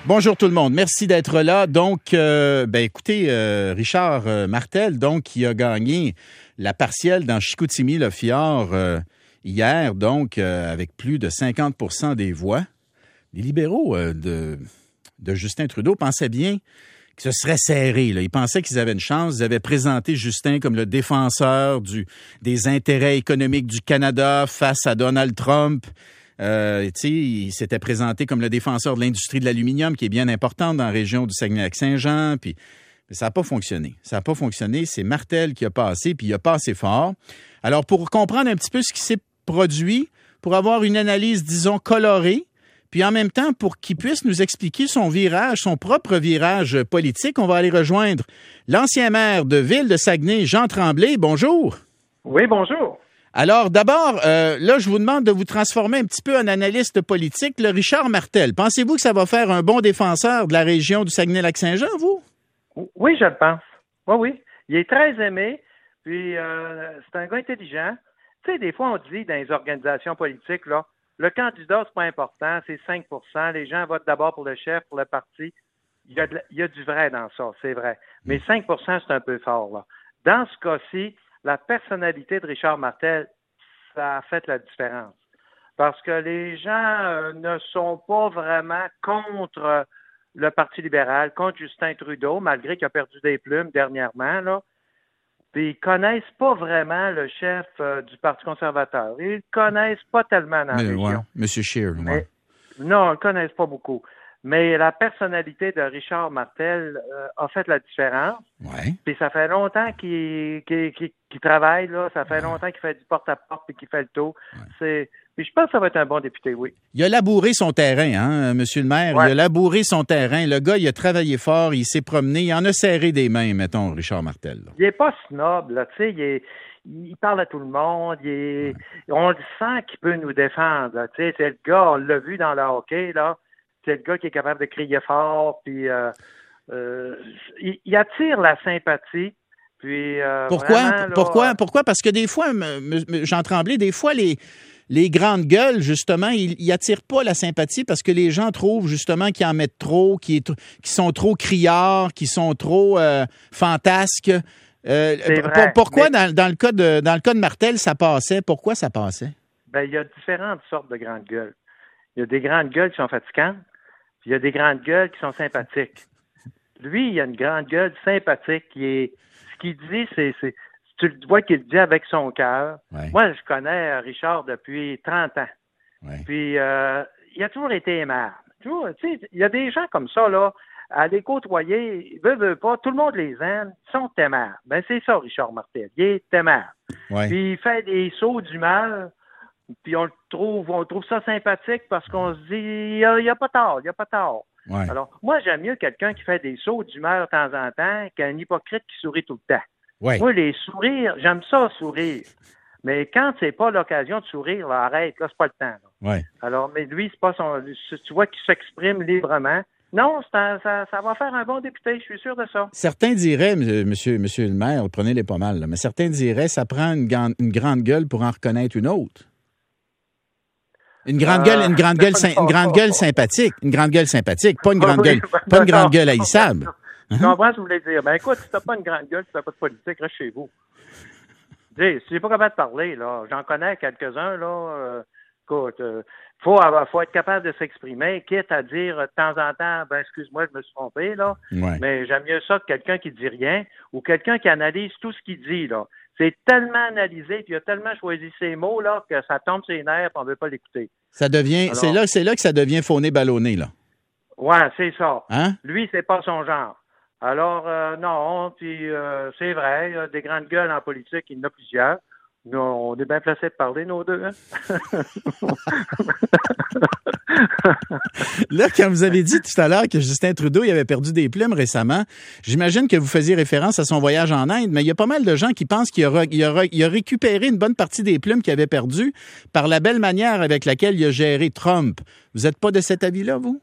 Bonjour tout le monde, merci d'être là. Donc, écoutez, Richard Martel, donc, qui a gagné la partielle dans Chicoutimi-Le-Fjord hier, donc, avec plus de 50% des voix. Les libéraux de Justin Trudeau pensaient bien que ce serait serré. Là. Ils pensaient qu'ils avaient une chance. Ils avaient présenté Justin comme le défenseur des intérêts économiques du Canada face à Donald Trump. Il s'était présenté comme le défenseur de l'industrie de l'aluminium, qui est bien importante dans la région du Saguenay-Lac-Saint-Jean. Mais ça n'a pas fonctionné. Ça n'a pas fonctionné. C'est Martel qui a passé, puis il a passé fort. Alors, pour comprendre un petit peu ce qui s'est produit, pour avoir une analyse, disons, colorée, puis en même temps, pour qu'il puisse nous expliquer son propre virage politique, on va aller rejoindre l'ancien maire de Ville de Saguenay, Jean Tremblay. Bonjour. Oui, bonjour. Alors, d'abord, là, je vous demande de vous transformer un petit peu en analyste politique. Le Richard Martel, pensez-vous que ça va faire un bon défenseur de la région du Saguenay-Lac-Saint-Jean, vous? Oui, je le pense. Oui. Il est très aimé, puis c'est un gars intelligent. Tu sais, des fois, on dit dans les organisations politiques, là, le candidat, c'est pas important, c'est 5%. Les gens votent d'abord pour le chef, pour le parti. Il y a du vrai dans ça, c'est vrai. Mais 5%, c'est un peu fort, là. Dans ce cas-ci, la personnalité de Richard Martel, ça a fait la différence. Parce que les gens ne sont pas vraiment contre le Parti libéral, contre Justin Trudeau, malgré qu'il a perdu des plumes dernièrement, là. Puis ils connaissent pas vraiment le chef du Parti conservateur. Ils le connaissent pas tellement dans la région. Ouais, M. Scheer, ouais. Non, ils le connaissent pas beaucoup. Mais la personnalité de Richard Martel a fait la différence. Ouais. Puis ça fait longtemps qu'il travaille, là. Ça fait longtemps qu'il fait du porte-à-porte et qu'il fait le tour. Ouais. Puis je pense que ça va être un bon député, oui. Il a labouré son terrain, hein, monsieur le maire. Ouais. Il a labouré son terrain. Le gars, il a travaillé fort, il s'est promené. Il en a serré des mains, mettons, Richard Martel. Là. Il est pas snob, là. Tu sais, il parle à tout le monde. On le sent qu'il peut nous défendre, là. Tu sais, c'est le gars, on l'a vu dans le hockey, là. C'est le gars qui est capable de crier fort, puis il attire la sympathie. Puis, Pourquoi? vraiment, là, Pourquoi? Parce que des fois, Jean Tremblay, des fois, les grandes gueules, justement, ils attirent pas la sympathie parce que les gens trouvent, justement, qu'ils en mettent trop, qu'ils sont trop criards, qu'ils sont trop fantasques. vrai, pourquoi, dans le cas de Martel, ça passait? Pourquoi ça passait? Ben, il y a différentes sortes de grandes gueules. Il y a des grandes gueules qui sont fatigantes, puis il y a des grandes gueules qui sont sympathiques. Lui, il a une grande gueule sympathique ce qu'il dit, tu le vois qu'il le dit avec son cœur. Ouais. Moi, je connais Richard depuis 30 ans. Ouais. Puis, il a toujours été aimable. Toujours, tu sais, il y a des gens comme ça, là, à les côtoyer, veut pas, tout le monde les aime, ils sont aimables. Ben, c'est ça, Richard Martel. Il est aimable. Ouais. Puis, il fait des sauts d'humeur, puis on trouve ça sympathique parce qu'on se dit, il n'y a pas tort, il n'y a pas tort. Ouais. Alors, moi, j'aime mieux quelqu'un qui fait des sauts d'humeur de temps en temps qu'un hypocrite qui sourit tout le temps. Ouais. Moi, les sourires, j'aime ça sourire. Mais quand c'est pas l'occasion de sourire, là, arrête, là, c'est pas le temps. Là. Ouais. Alors, mais lui, c'est pas tu vois qu'il s'exprime librement. Non, ça va faire un bon député, je suis sûr de ça. Certains diraient, monsieur le maire, prenez-les pas mal, là, mais certains diraient ça prend une grande gueule pour en reconnaître une autre. Une grande gueule sympathique. Une grande gueule sympathique, pas une grande gueule haïssable. Je comprends ce que vous voulez dire. Ben écoute, si t'as pas une grande gueule, si t'as pas de politique, reste chez vous. Si j'ai pas capable de parler, là, j'en connais quelques-uns, là, écoute, faut être capable de s'exprimer, quitte à dire de temps en temps, ben excuse-moi, je me suis trompé, là. Ouais. Mais j'aime mieux ça que quelqu'un qui dit rien ou quelqu'un qui analyse tout ce qu'il dit, là. C'est tellement analysé, puis il a tellement choisi ses mots, là, que ça tombe sur les nerfs, puis on veut pas l'écouter. Ça devient, alors, c'est là que ça devient fauné ballonné, là. Ouais, c'est ça. Hein? Lui, c'est pas son genre. Alors, non, puis c'est vrai, il y a des grandes gueules en politique, il y en a plusieurs. Nous, on est bien placés de parler, nos deux. Hein? Là, quand vous avez dit tout à l'heure que Justin Trudeau il avait perdu des plumes récemment, j'imagine que vous faisiez référence à son voyage en Inde, mais il y a pas mal de gens qui pensent qu'il a récupéré une bonne partie des plumes qu'il avait perdues par la belle manière avec laquelle il a géré Trump. Vous n'êtes pas de cet avis-là, vous?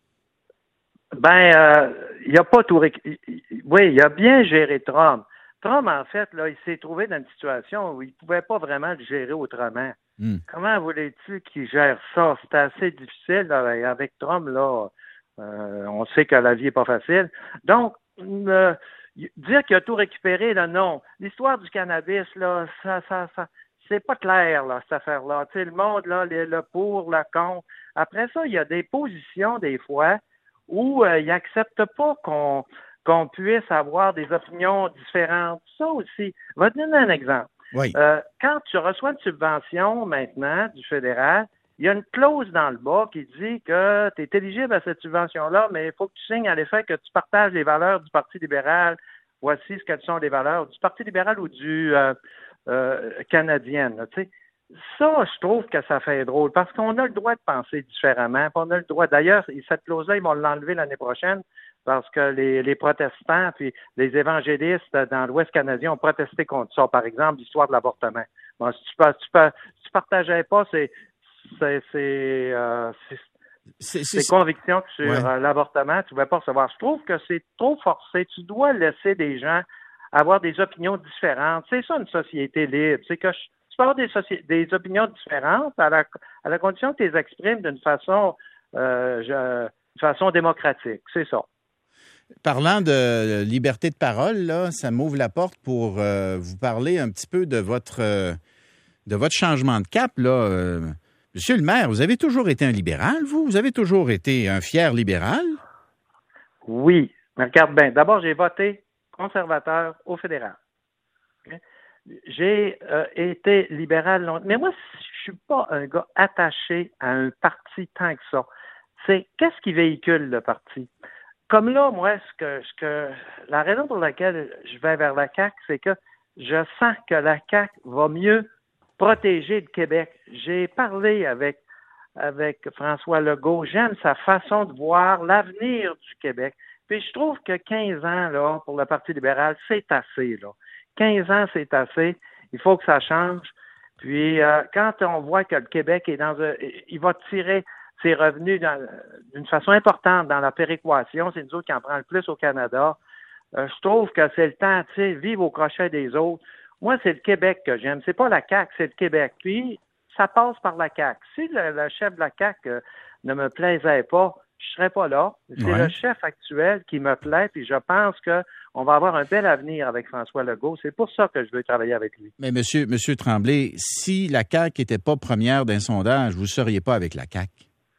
Ben, il a pas tout... Oui, il a bien géré Trump. Trump, en fait, là, il s'est trouvé dans une situation où il ne pouvait pas vraiment le gérer autrement. Comment voulais-tu qu'il gère ça? C'était assez difficile là, avec Trump, là. On sait que la vie n'est pas facile. Donc, dire qu'il a tout récupéré, là, non. L'histoire du cannabis, là, ça c'est pas clair, là, cette affaire-là. Tu sais, le monde, là, le pour, le contre. Après ça, il y a des positions, des fois, où ils n'acceptent pas qu'on puisse avoir des opinions différentes. Ça aussi. Je vais te donner un exemple. Oui. Quand tu reçois une subvention, maintenant, du fédéral, il y a une clause dans le bas qui dit que tu es éligible à cette subvention-là, mais il faut que tu signes à l'effet que tu partages les valeurs du Parti libéral. Voici ce qu'elles sont les valeurs du Parti libéral ou du canadien. Tu sais. Ça, je trouve que ça fait drôle parce qu'on a le droit de penser différemment. On a le droit. D'ailleurs, cette clause-là, ils vont l'enlever l'année prochaine parce que les protestants puis les évangélistes dans l'Ouest canadien ont protesté contre ça. Par exemple, l'histoire de l'avortement. Bon, si tu partageais pas ces convictions sur l'avortement, tu ne vas pas recevoir. Je trouve que c'est trop forcé. Tu dois laisser des gens avoir des opinions différentes. C'est ça une société libre. C'est que tu peux avoir des opinions différentes à la condition que tu les exprimes d'une façon démocratique. C'est ça. Parlant de liberté de parole, là, ça m'ouvre la porte pour vous parler un petit peu de votre changement de cap, là. Monsieur le maire, vous avez toujours été un libéral, vous? Vous avez toujours été un fier libéral? Oui. Mais regarde bien. D'abord, j'ai voté conservateur au fédéral. Okay? J'ai été libéral longtemps. Mais moi, je suis pas un gars attaché à un parti tant que ça. C'est qu'est-ce qui véhicule le parti? Comme là, moi, la raison pour laquelle je vais vers la CAQ, c'est que je sens que la CAQ va mieux protéger le Québec. J'ai parlé avec François Legault. J'aime sa façon de voir l'avenir du Québec. Puis je trouve que 15 ans, là, pour le Parti libéral, c'est assez, là. 15 ans, c'est assez. Il faut que ça change. Puis quand on voit que le Québec est il va tirer ses revenus d'une façon importante dans la péréquation, c'est nous autres qui en prend le plus au Canada. Je trouve que c'est le temps, tu sais, vivre au crochet des autres. Moi, c'est le Québec que j'aime. C'est pas la CAQ, c'est le Québec. Puis, ça passe par la CAQ. Si le chef de la CAQ ne me plaisait pas, je serais pas là. C'est le chef actuel qui me plaît, puis je pense qu'on va avoir un bel avenir avec François Legault. C'est pour ça que je veux travailler avec lui. Mais Monsieur Tremblay, si la CAQ n'était pas première d'un sondage, vous ne seriez pas avec la CAQ.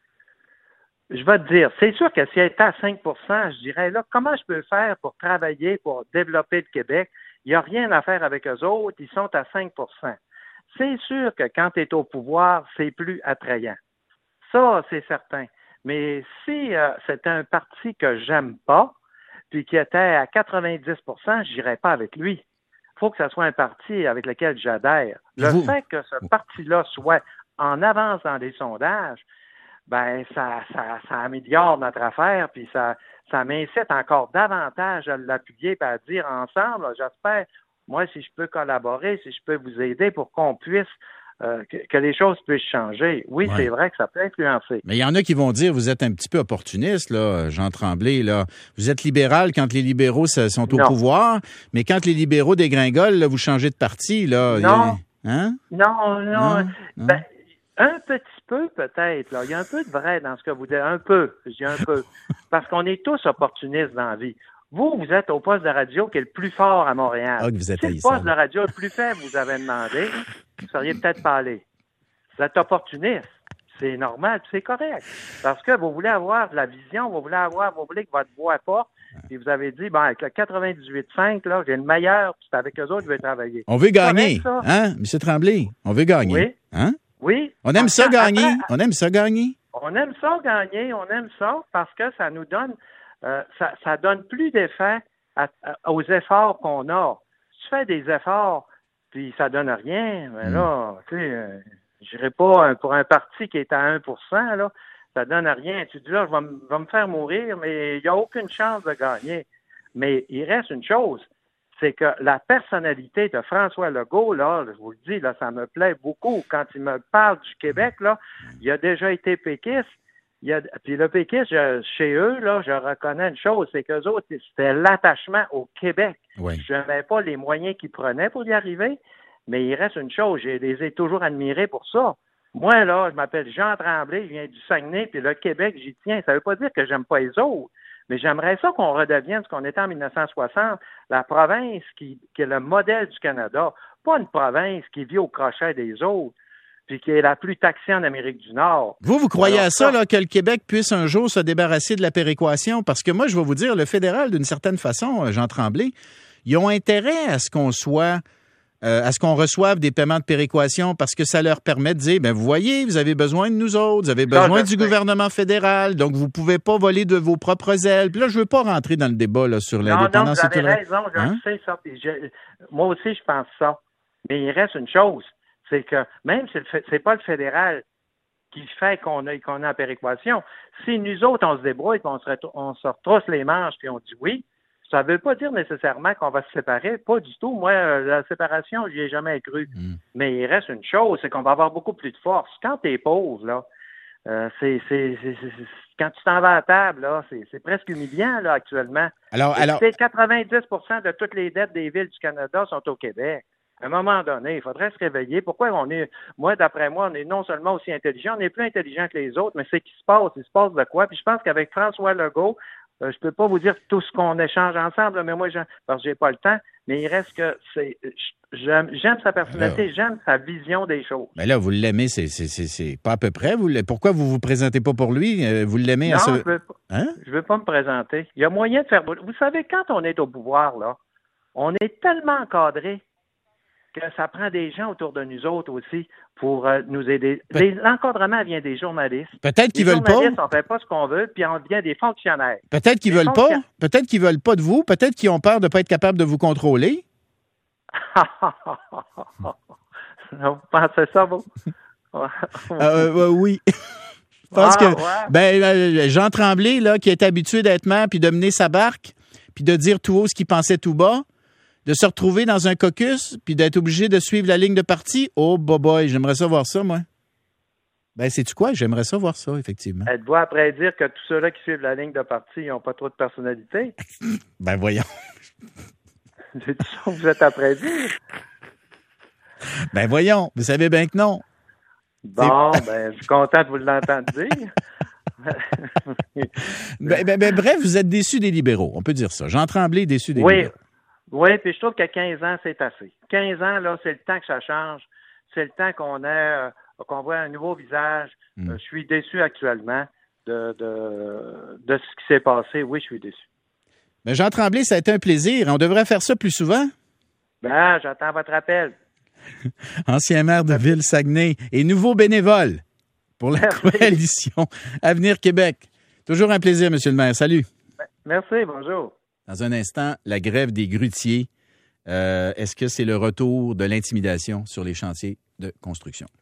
Je vais te dire, c'est sûr que si elle était à 5 je dirais, là, comment je peux faire pour travailler, pour développer le Québec? Il n'y a rien à faire avec eux autres, ils sont à 5 C'est sûr que quand tu es au pouvoir, c'est plus attrayant. Ça, c'est certain. Mais si c'était un parti que j'aime pas, puis qui était à 90 je n'irais pas avec lui. Il faut que ce soit un parti avec lequel j'adhère. Le fait que ce parti-là soit en avance dans les sondages, ben ça améliore notre affaire, puis ça m'incite encore davantage à l'appuyer et à dire ensemble, là, j'espère, moi, si je peux collaborer, si je peux vous aider pour qu'on puisse, que les choses puissent changer. Oui, c'est vrai que ça peut influencer. Mais il y en a qui vont dire, vous êtes un petit peu opportuniste, là, Jean Tremblay, là. Vous êtes libéral quand les libéraux sont au pouvoir, mais quand les libéraux dégringolent, là, vous changez de parti, là. Non. Hein? Non. Ben, un petit peu, peut-être. Là. Il y a un peu de vrai dans ce que vous dites. Un peu. Je dis un peu. Parce qu'on est tous opportunistes dans la vie. Vous êtes au poste de radio qui est le plus fort à Montréal. Ah, que vous êtes si le poste de radio le plus faible vous avez demandé, vous seriez peut-être pas allé. Vous êtes opportuniste. C'est normal, c'est correct. Parce que vous voulez avoir de la vision, vous voulez que votre voix porte, et vous avez dit, ben, avec le 98.5, là, j'ai le meilleur, puis c'est avec eux autres que je vais travailler. On veut gagner, hein, M. Tremblay? On veut gagner. Oui. Hein? Oui. On aime ça gagner. On aime ça gagner. On aime ça gagner. On aime ça parce que ça nous donne, ça donne plus d'effet aux efforts qu'on a. Si tu fais des efforts, puis ça donne rien, mais là, tu sais, j'irai pas pour un parti qui est à 1%, là, ça donne rien. Tu dis là, je vais me faire mourir, mais il n'y a aucune chance de gagner. Mais il reste une chose, c'est que la personnalité de François Legault, là, je vous le dis, là, ça me plaît beaucoup. Quand il me parle du Québec, là, il a déjà été péquiste. Puis le péquiste, chez eux, là, je reconnais une chose, c'est qu'eux autres, c'était l'attachement au Québec. Oui. Je n'avais pas les moyens qu'ils prenaient pour y arriver, mais il reste une chose, je les ai toujours admirés pour ça. Moi, là, je m'appelle Jean Tremblay, je viens du Saguenay, puis le Québec, j'y tiens. Ça veut pas dire que j'aime pas les autres, mais j'aimerais ça qu'on redevienne ce qu'on était en 1960, la province qui est le modèle du Canada, pas une province qui vit au crochet des autres, puis qui est la plus taxée en Amérique du Nord. Vous croyez à ça, là, que le Québec puisse un jour se débarrasser de la péréquation? Parce que moi, je vais vous dire, le fédéral, d'une certaine façon, Jean Tremblay, ils ont intérêt à ce qu'on soit... à ce qu'on reçoive des paiements de péréquation parce que ça leur permet de dire, vous voyez, vous avez besoin de nous autres, vous avez besoin du gouvernement fédéral, donc vous pouvez pas voler de vos propres ailes. Puis là, je veux pas rentrer dans le débat là, sur l'indépendance. Non, vous avez raison, je sais ça. Moi aussi, je pense ça. Mais il reste une chose, c'est que même si c'est pas le fédéral qui fait qu'on est en péréquation, si nous autres, on se débrouille, on se retrousse les manches puis on dit oui, ça ne veut pas dire nécessairement qu'on va se séparer. Pas du tout. Moi, la séparation, j'y ai jamais cru. Mais il reste une chose, c'est qu'on va avoir beaucoup plus de force. Quand tu es pauvre, là, quand tu t'en vas à table, là, c'est presque humiliant, là, actuellement. Alors... 90% de toutes les dettes des villes du Canada sont au Québec. À un moment donné, il faudrait se réveiller. Pourquoi d'après moi, on est non seulement aussi intelligent, on est plus intelligent que les autres, mais c'est qu'il se passe. Il se passe de quoi? Puis je pense qu'avec François Legault, je peux pas vous dire tout ce qu'on échange ensemble, mais moi, parce que j'ai pas le temps, mais il reste que j'aime sa personnalité, j'aime sa vision des choses. Mais là, vous l'aimez, c'est pas à peu près. Pourquoi vous vous présentez pas pour lui? Vous l'aimez à ce... Non, je veux pas me présenter. Il y a moyen de faire... Vous savez, quand on est au pouvoir, là, on est tellement encadré que ça prend des gens autour de nous autres aussi pour nous aider. L'encadrement vient des journalistes. Peut-être qu'ils veulent pas. Les journalistes, on fait pas ce qu'on veut, puis on devient des fonctionnaires. Peut-être qu'ils veulent pas. Peut-être qu'ils veulent pas de vous. Peut-être qu'ils ont peur de pas être capables de vous contrôler. Vous pensez ça, vous? Oui. Je pense que Jean Tremblay, là, qui est habitué d'être maire puis de mener sa barque, puis de dire tout haut ce qu'il pensait tout bas, de se retrouver dans un caucus puis d'être obligé de suivre la ligne de parti, oh boy, j'aimerais ça voir ça, moi. Sais-tu quoi? J'aimerais ça voir ça, effectivement. Êtes-vous après dire que tous ceux-là qui suivent la ligne de parti, ils n'ont pas trop de personnalité? Voyons. C'est ça que vous êtes après dire? Voyons, vous savez bien que non. Bon, je suis content de vous l'entendre dire. Bref, vous êtes déçu des libéraux, on peut dire ça. Jean Tremblay est déçu des libéraux. Oui, puis je trouve qu'à 15 ans, c'est assez. 15 ans, là, c'est le temps que ça change. C'est le temps qu'on voit un nouveau visage. Je suis déçu actuellement de ce qui s'est passé. Oui, je suis déçu. Mais Jean Tremblay, ça a été un plaisir. On devrait faire ça plus souvent. J'attends votre appel. Ancien maire de Ville-Saguenay et nouveau bénévole pour la coalition Avenir Québec. Toujours un plaisir, monsieur le maire. Salut. Merci, bonjour. Dans un instant, la grève des grutiers. Est-ce que c'est le retour de l'intimidation sur les chantiers de construction?